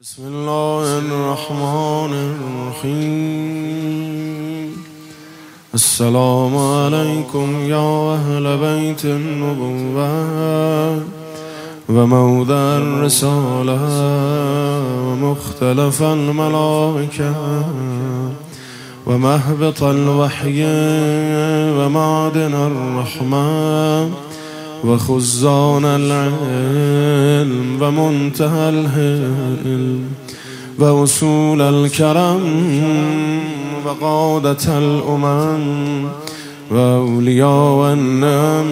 بسم الله الرحمن الرحيم. السلام عليكم يا أهل بيت النبوة وموضع الرسالة ومختلف الملائكة ومهبط الوحي ومعدن الرحمة وخزان العلم ومنتهى الهلم ووصول الكرم وقادة الأمم وأولياء النعم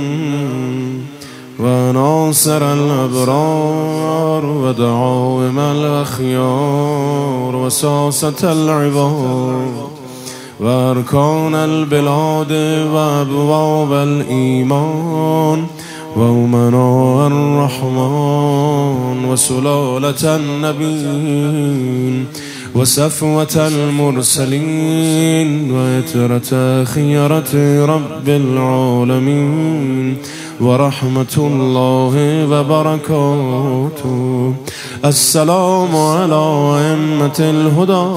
وناصر الأبرار ودعائم الأخيار وساسة العباد وأركان البلاد وأبواب الإيمان وأمناء الرحمن وسلالة النبيين وسفوة المرسلين ويترة خيرة رب العالمين ورحمة الله وبركاته. السلام على أئمة الهدى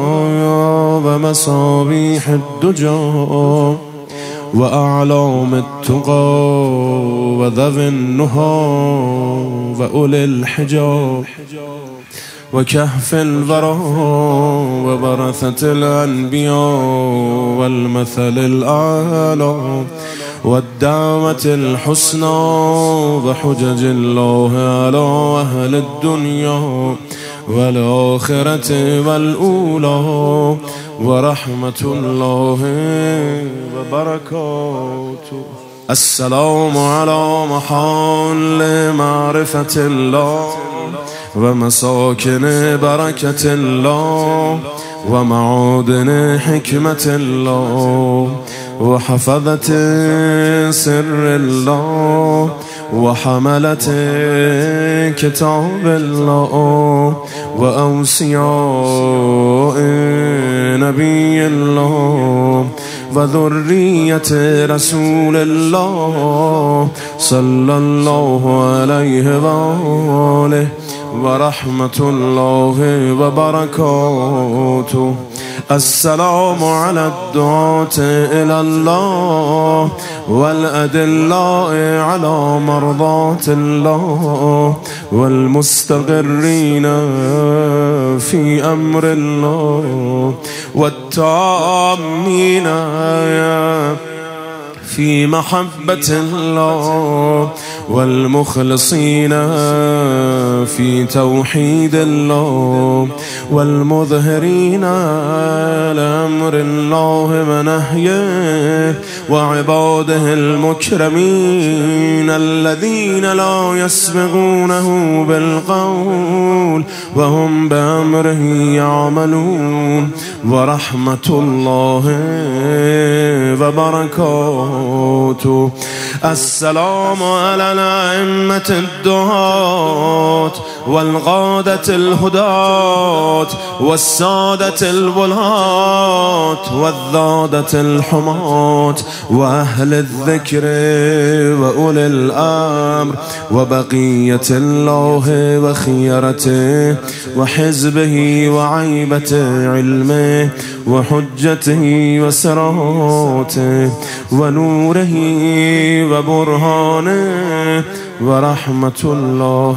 ومصابيح الدجى وأعلام التقى وذوي النهى وأولي الحجى وكهف الورى وورثة الأنبياء والمثل الأعلى والدعوة الحسنى وحجج الله على أهل الدنيا والآخرة والأولى ورحمة الله وبركاته. السلام على محال معرفة الله ومساكن بركة الله ومعادن حكمة الله وحفظة سر الله وحملة كتاب الله وأوصياء نبي الله وذرية رسول الله صلى الله عليه وآله ورحمة الله وبركاته. السلام على الدعاة إلى الله والأدلاء على مرضات الله والمستقرين في أمر الله والتامين في محبة الله والمخلصين في توحيد الله والمظهرين لأمر الله ونهيه وعباده المكرمين الذين لا يسبقونه بالقول وهم بأمره يعملون ورحمة الله وبركاته. السلام على الأئمة الدعاة والقادة الهداة والسادة الولاة والذادة الحماة وأهل الذكر وأولي الأمر وبقية الله وخيرته وحزبه وعيبة علمه وحجته وسراته ونوره وبرهانه ورحمة الله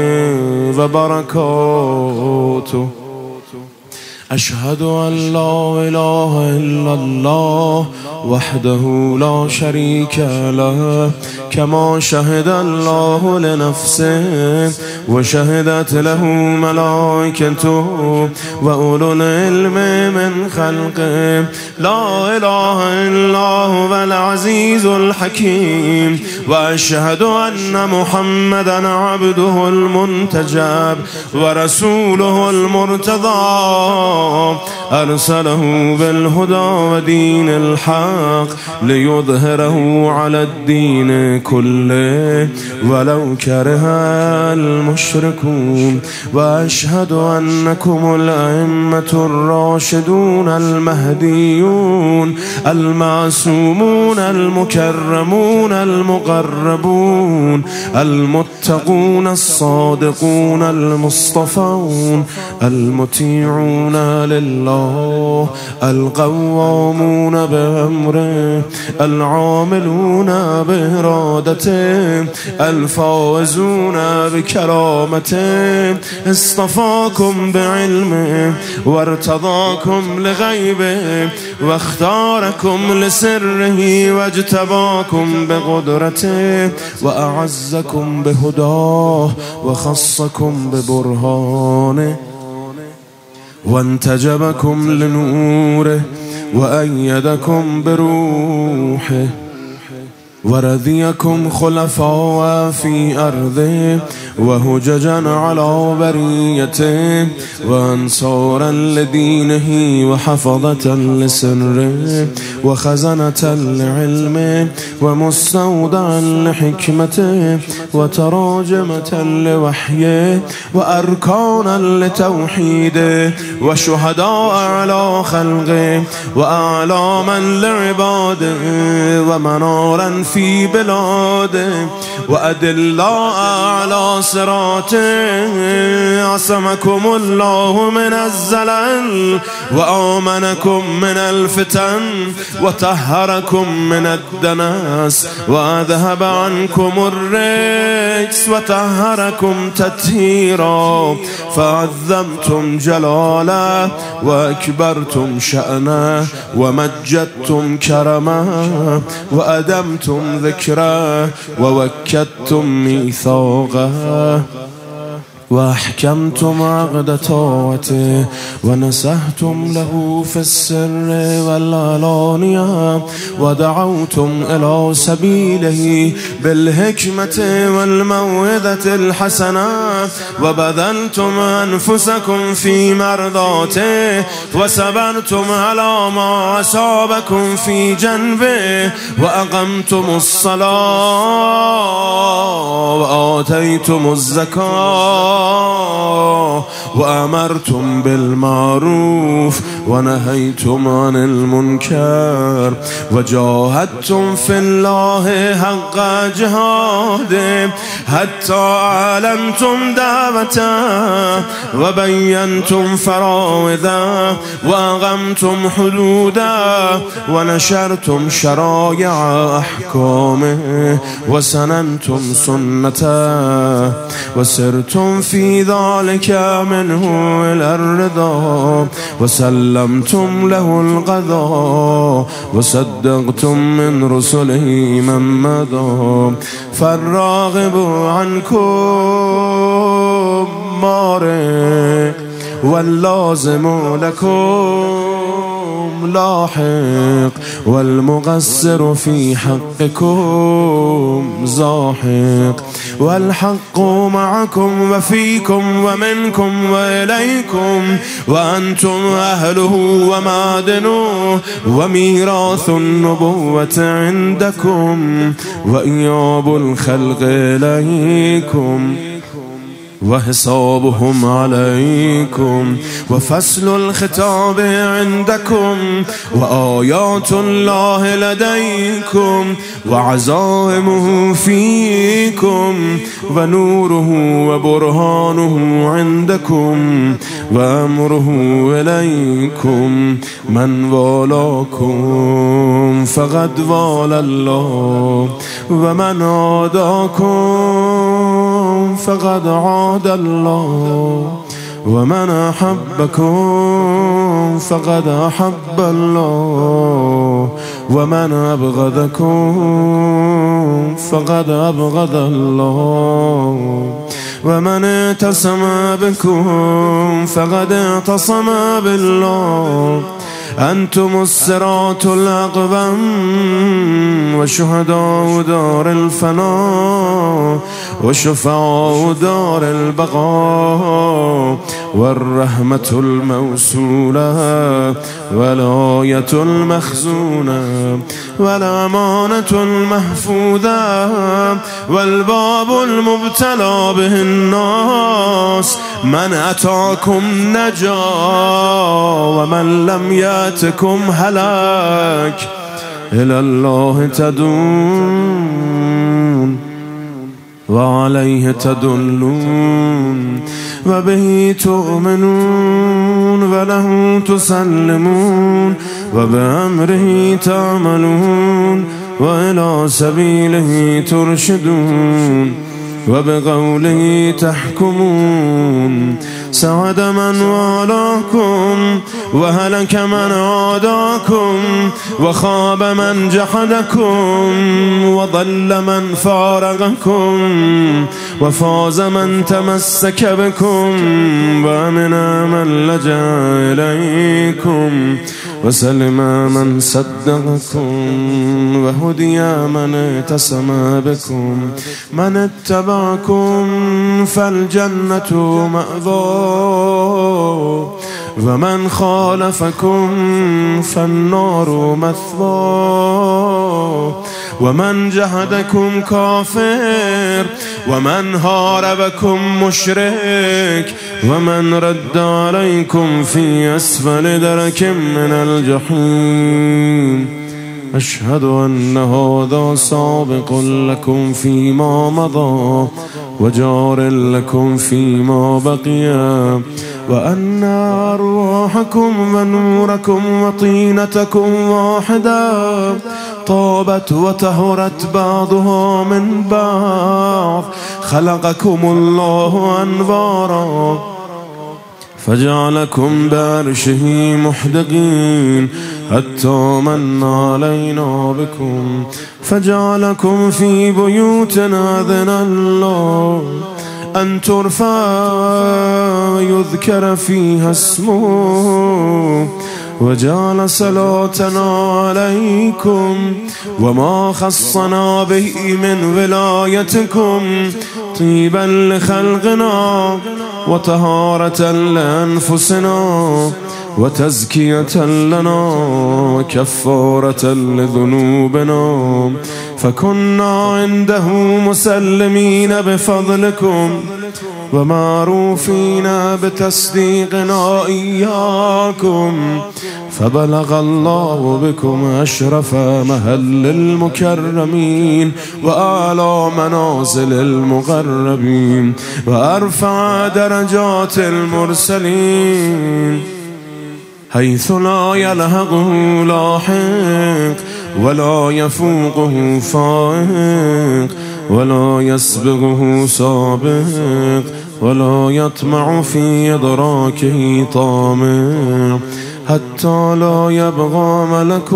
وبركاته. أشهد أن لا إله إلا الله وحده لا شريك له كما شهد الله لنفسه وشهدت له ملائكته وأولو العلم من خلقه. لا إله إلا هو العزيز الحكيم وأشهد أن محمدا عبده المنتجب ورسوله المرتضى أرسله بالهدى ودين الحق ليظهره على الدين كله ولو كره المشركون. وأشهد أنكم الأئمة الراشدون المهديون المعصومون المكرمون المقربون المتقون الصادقون المصطفون المطيعون لله القوامون بأمره العاملون بإرادته الفائزون بكرامته. اصطفاكم بعلمه وارتضاكم لغيبه واختاركم لسره واجتباكم بقدرته وأعزكم بهداه وخصكم ببرهانه وانتجبكم لنوره وأيدكم بروحه ورضيكم خلفاء في أرضه وهججا على بريته وأنصارا لدينه وحفظة لسره وخزنة لعلمه ومستودعا لحكمته وتراجمة لوحيه وأركانا لتوحيده وشهداء على خلقه وأعلاما لعباده ومنارا في بلاده وأدلاء على صراطه. عصمكم الله من الزلل وآمنكم من الفتن وطهركم من الدنس وأذهب عنكم الرجس وطهركم تطهيرا. فعظمتم جلاله وأكبرتم شأنه ومجدتم كرمه وأدمتم ذكره ووكدتم ميثاقه وأحكمتم عقد طاعته ونسهتم له في السر والعلانية ودعوتم إلى سبيله بالحكمة والموعظة الحسنة وبذلتم أنفسكم في مرضاته وصبرتم على ما أصابكم في جنبه وأقمتم الصلاة وآتيتم الزكاة وأمرتم بالمعروف ونهيتم عن المنكر وجاهدتم في الله حق جهاده حتى أعلنتم دعوته وبينتم فراوده وأقمتم حدوده ونشرتم شرائع أحكامه وسننتم سنته وسرتم في ذلك منه إلى الرضا وسلمتم له القضاء وصدقتم من رسله من مضى. فالراغب عنكم مارق واللازم لكم لاحق والمقصر في حقكم زاحق والحق معكم وفيكم ومنكم وإليكم وأنتم أهله ومعدنه وميراث النبوة عندكم وإياب الخلق إليكم وحسابهم عليكم وفصل الخطاب عندكم وآيات الله لديكم وعزائمه فيكم ونوره وبرهانه عندكم وأمره إليكم. من والاكم فقد والى الله ومن عاداكم فقد عاد الله ومن أحبكم فقد أحب الله ومن أبغضكم فقد أبغض الله ومن اعتصم بكم فقد اعتصم بالله. أنتم الصراط الأقوم وشهداء دار الفناء وشفعاء دار البقاء والرحمة الموصولة والآية المخزونة والأمانة المحفوظة والباب المبتلى به الناس. من أتاكم نجا ومن لم يأتكم هلاك. إلى الله تدون وعليه تدلون وبه تؤمنون وله تسلمون وبأمره تعملون وإلى سبيله ترشدون وبقوله تحكمون. سعد من والاكم وهلك من عاداكم وخاب من جحدكم وضل من فارقكم وفاز من تمسك بكم وأمن من لجأ إليكم وسلم من صدقكم وهدي من اعتصم بكم. من اتبعكم فالجنة مأواه ومن خالفكم فالنار مثواه. ومن جهدكم كافر ومن هاربكم مشرك ومن رد عليكم في أسفل درك من الجحيم. أشهد أن هذا سابق لكم فيما مضى وجار لكم فيما بقي وأن أرواحكم ونوركم وطينتكم واحدة طابت وطهرت بعضها من بعض. خلقكم الله أنوارا فجعلكم بعرشه محدقين حتى من علينا بكم فجعلكم في بيوت أذن الله أن ترفع ويذكر فيها اسمه وجعل صلاتنا عليكم وما خصنا به من ولايتكم طيبا لخلقنا وطهارة لأنفسنا وتزكية لنا وكفارة لذنوبنا. فكنا عنده مسلمين بفضلكم ومعروفين بتصديقنا إياكم. فبلغ الله بكم أشرف محل المكرمين وأعلى منازل المقربين وأرفع درجات المرسلين حيث لا يلحقه لاحق ولا يفوقه فائق ولا يسبقه سابق ولا يطمع في إدراكه طامع حتى لا يبغى ملك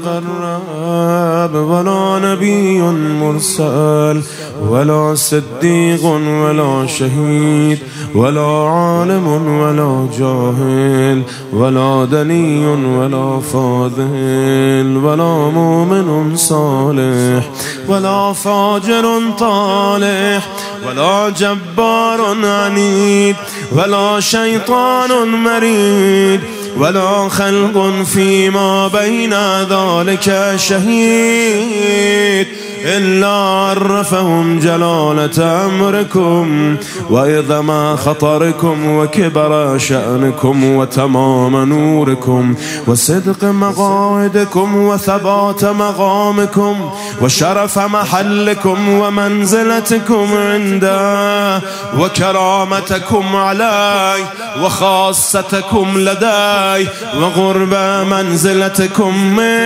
مقرب ولا نبي مرسل ولا صديق ولا شهيد ولا عالم ولا جاهل ولا دني ولا فاضل ولا مؤمن صالح ولا فاجر طالح ولا جبار عنيد ولا شيطان مريد ولا خلق فيما بين ذلك شهيد إلا عرفهم جلالة أمركم وعظم خطركم وكبر شأنكم وتمام نوركم وصدق مقاعدكم وثبات مقامكم وشرف محلكم ومنزلتكم عنده وكرامتكم علي وخاصتكم لدي وقرب منزلتكم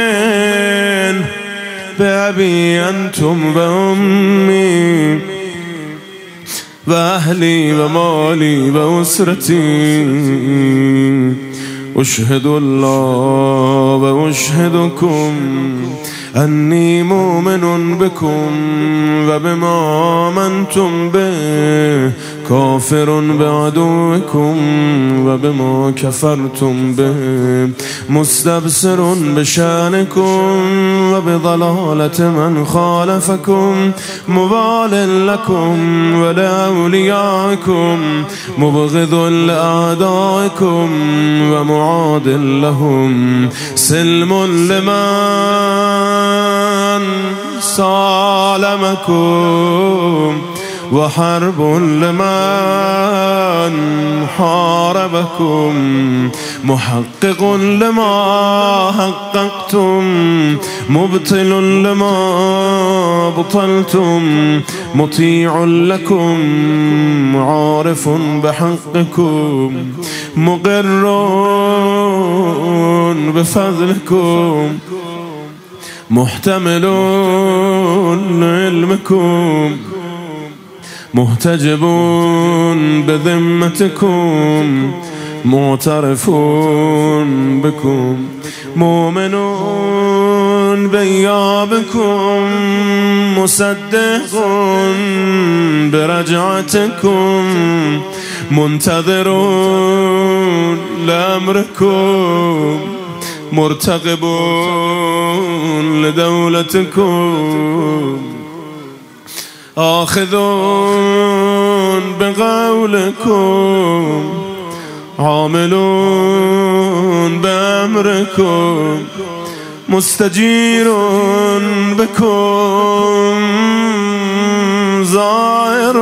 من بأبي أنتم وأمي وأهلي ومالي وأسرتي. أشهد الله وأشهدكم أني مؤمن بكم وبما آمنتم به كافر بعدوكم وبما كفرتم به، مستبصر بشأنكم وبضلالة من خالفكم، موال لكم ولأوليائكم، مبغض لأعدائكم ومعاد لهم، سلم لمن سالمكم وحرب لمن حاربكم، محقق لما حققتم، مبطل لما بطلتم، مطيع لكم، عارف بحقكم، مقر بفضلكم، محتمل علمكم، محتجب بذمتكم، معترف بكم، مؤمن بإيابكم، مصدق برجعتكم، منتظر لأمركم، مرتقب لدولتكم، آخذ بقولكم، عامل بأمركم، مستجير بكم، زائر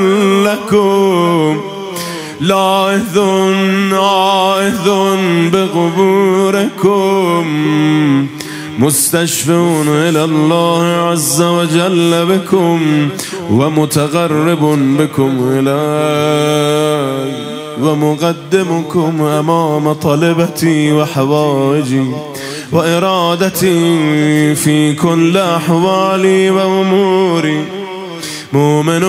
لكم، لاحظ عائذ بقبوركم، مستشفون إلى الله عز وجل بكم، ومتقرب بكم إلي، ومقدمكم أمام طلبتي وحوائجي وإرادتي في كل أحوالي وأموري، مؤمن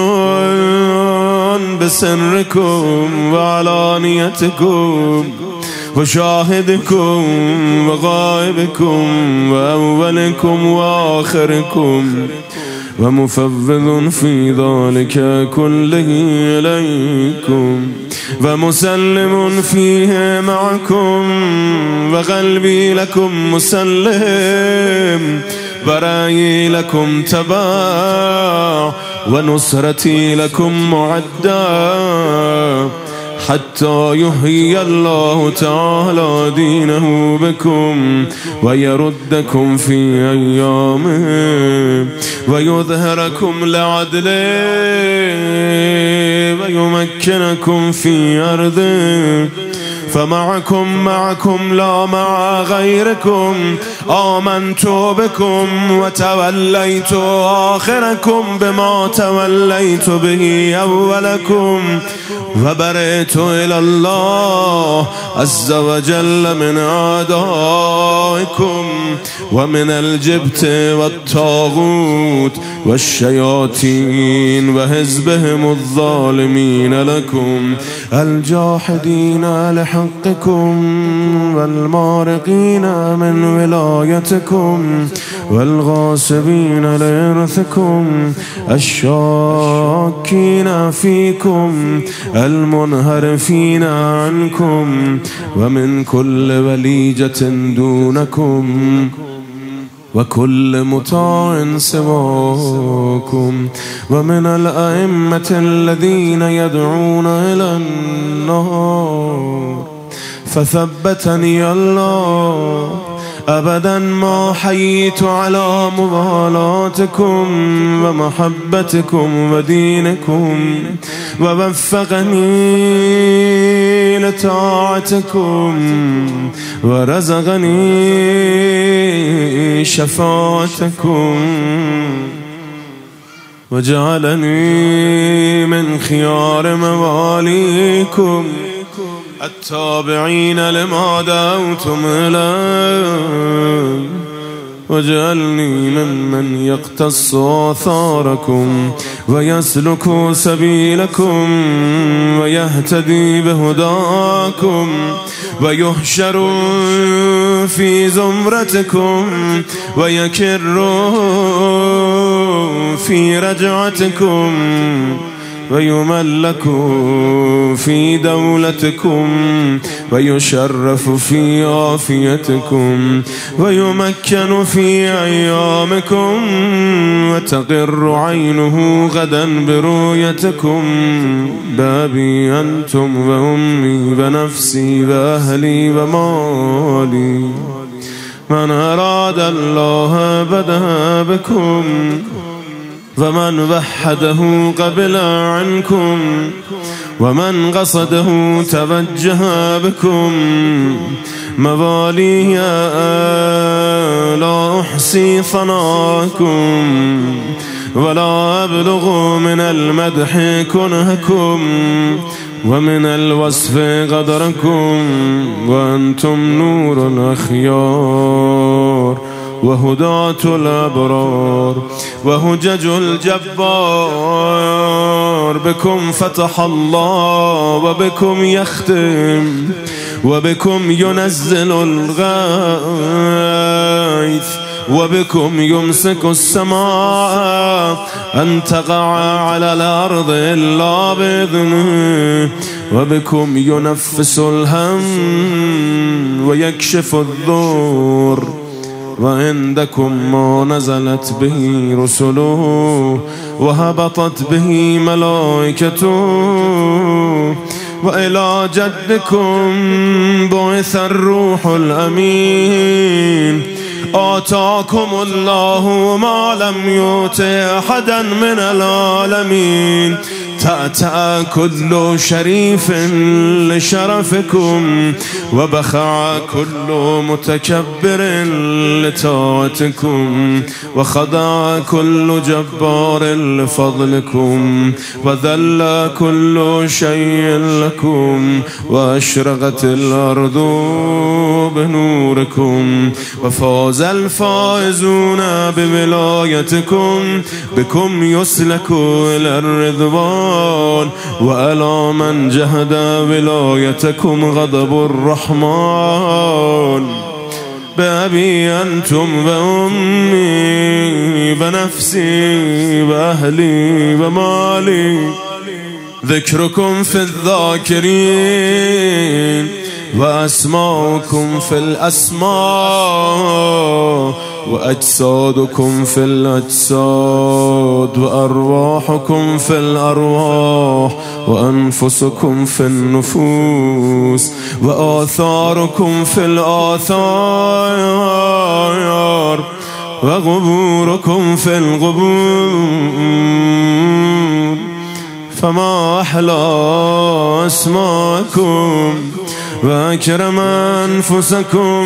بسركم وعلانيتكم، وشاهدكم وغائبكم، وأولكم وآخركم، ومفوض في ذلك كله إليكم، ومسلم فيه معكم، وقلبي لكم مسلم، ورأيي لكم تبع، ونصرتي لكم معدة، حتى يحيي الله تعالى دينه بكم، ويردكم في أيامه، ويظهركم لعدله، ويمكنكم في أرضه، فمعكم لا مع غيركم، آمنت بكم وتوليت آخركم بما توليت به أولكم، وبرئت إلى الله عز وجل من أعدائكم، ومن الجبت والطاغوت والشياطين وحزبهم الظالمين لكم، الجاحدين لحقكم، والمارقين من ولايتكم، والغاصبين لإرثكم، الشاكين فيكم، المنحرفين عنكم، ومن كل وليجة دونكم، وكل مطاع سواكم، ومن الأئمة الذين يدعون إلى النار، فثبتني الله أبدا ما حييت على موالاتكم ومحبتكم ودينكم، ووفقني لطاعتكم، ورزقني شفاعتكم، وجعلني من خيار مواليكم، التابعين لما دعوتم إليه، واجعلني ممن يقتص آثاركم، ويسلك سبيلكم، ويهتدي بهداكم، ويحشر في زمرتكم، ويكر في رجعتكم، ويملك في دولتكم ويشرف في عافيتكم ويمكن في أيامكم وتقر عينه غدا برؤيتكم بأبي أنتم وأمي ونفسي وأهلي ومالي من أراد الله بدأ بكم ومن وحده قبل عنكم ومن قصده توجه بكم موالي لا أحصي ثناءكم ولا أبلغ من المدح كنهكم ومن الوصف قدركم وأنتم نور الأخيار وهداة الأبرار وهجج الجبار بكم فتح الله وبكم يختم وبكم ينزل الغيث وبكم يمسك السماء أن تقع على الأرض إلا بإذنه وبكم ينفس الهم ويكشف الضر وعندكم ما نزلت به رسله وهبطت به ملائكته وإلى جدكم بعث الروح الأمين آتاكم الله ما لم يؤت أحدا من العالمين تأتى كل شريف لشرفكم وبخع كل متكبر لطاعتكم وخضع كل جبار لفضلكم وذل كل شيء لكم وأشرقت الأرض بنوركم وفاز الفائزون بولايتكم بكم يسلك إلى الرضوان وألا من جهد ولايتكم غضب الرحمن بأبي أنتم وأمي ونفسي وأهلي ومالي ذكركم في الذاكرين وأسماؤكم في الأسماء وأجسادكم في الأجساد وأرواحكم في الأرواح وأنفسكم في النفوس وآثاركم في الآثار وقبوركم في القبور فما أحلى أسماءكم وأكرم أنفسكم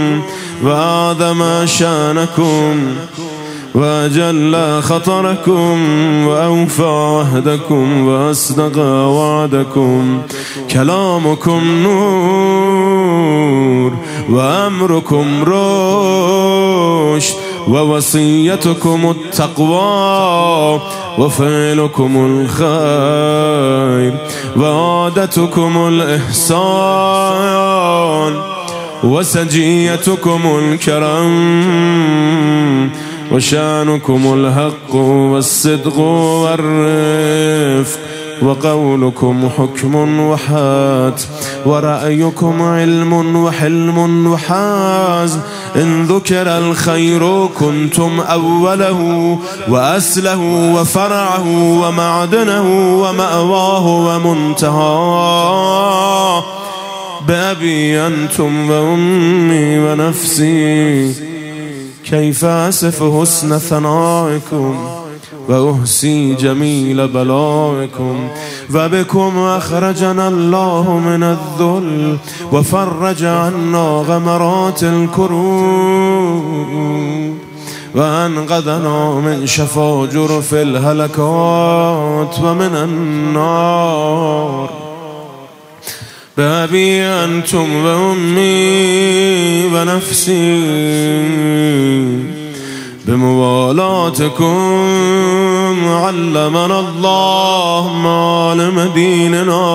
وأعظم شانكم وأجل خطركم وأوفى عهدكم وأصدق وعدكم كلامكم نور وأمركم رشد ووصيتكم التقوى وفعلكم الخير وعادتكم الإحسان وسجيتكم الكرم وشانكم الحق والصدق والرفق وقولكم حكم وحات ورأيكم علم وحلم وحازم إن ذكر الخير كنتم أوله وأسله وفرعه ومعدنه ومأواه ومنتهاه بأبي أنتم وأمي ونفسي كيف أصف حسن ثنائكم وأحصي جميل بلائكم وبكم أخرجنا الله من الذل وفرج عنا غمرات الكروب وأنقذنا من شفا جرف الهلكات ومن النار بأبي أنتم وأمي ونفسي بموالاتكم علمنا الله معلم ديننا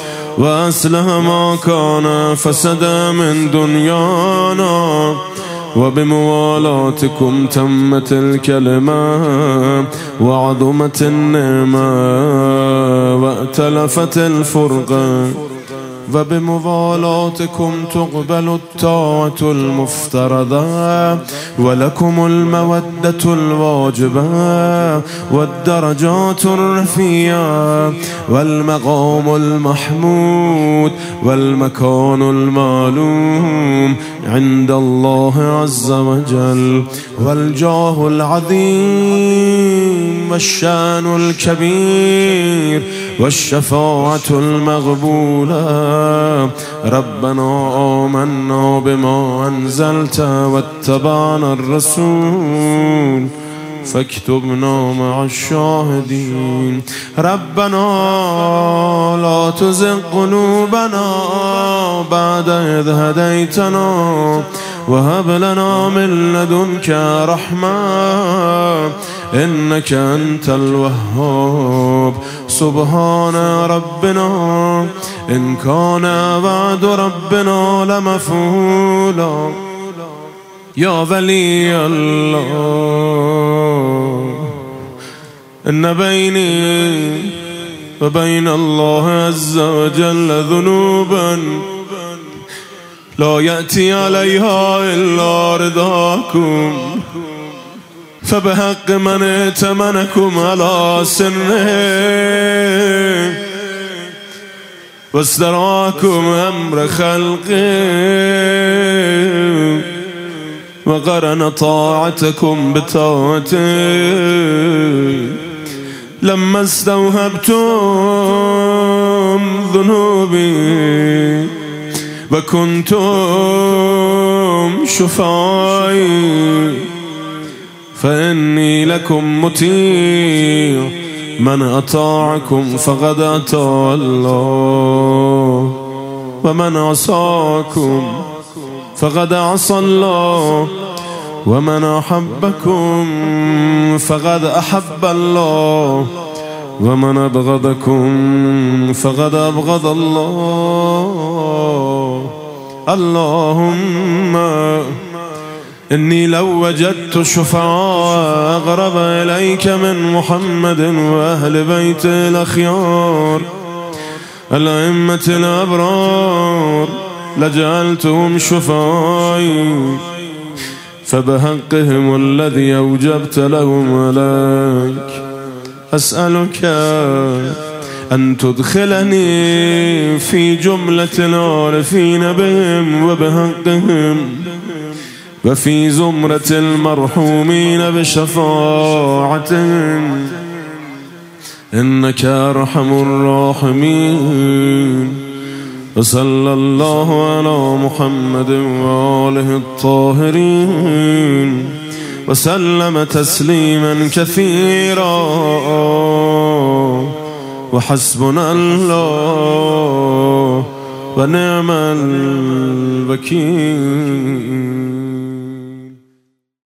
وأصلح ما كان فسد من دنيانا وبموالاتكم تمت الكلمة وعظمت النعمة وائتلفت الفرقة وبموالاتكم تقبل الطاعة المفترضة ولكم المودة الواجبة والدرجات الرفيعة والمقام المحمود والمكان المعلوم عند الله عز وجل والجاه العظيم والشان الكبير والشفاعة المغبولة. ربنا آمنا بما أنزلت واتبعنا الرسول فاكتبنا مع الشاهدين. ربنا لا تزغ قلوبنا بعد إذ هديتنا وهب لنا من لدنك رحمة إنك أنت الوهاب. سبحان ربنا إن كان وعد ربنا لمفعولا. يا ولي الله إن بيني وبين الله عز وجل ذنوبا لا يأتي عليها إلا رضاكم فبحق من ائتمنكم على سره واستراكم أمر خلقه وقرن طاعتكم بطاعته لما استوهبتم ذنوبي وكنتم شفعائي فإني لكم مطيع من أطاعكم فقد أطاع الله ومن عصاكم فقد عصى الله ومن أحبكم فقد أحب الله ومن أبغضكم فقد أبغض الله. اللهم إني لو وجدت شفعاء أقرب إليك من محمد وأهل بيت الأخيار الأئمة الأبرار لجعلتهم شفعائي فبحقهم الذي أوجبت لهم عليك أسألك أن تدخلني في جملة العارفين بهم وبحقهم وفي زمرة المرحومين بشفاعتهم إنك أرحم الراحمين. وصلى الله على محمد وآله الطاهرين وسلم تسليما كثيرا وحسبنا الله ونعم الوكيل.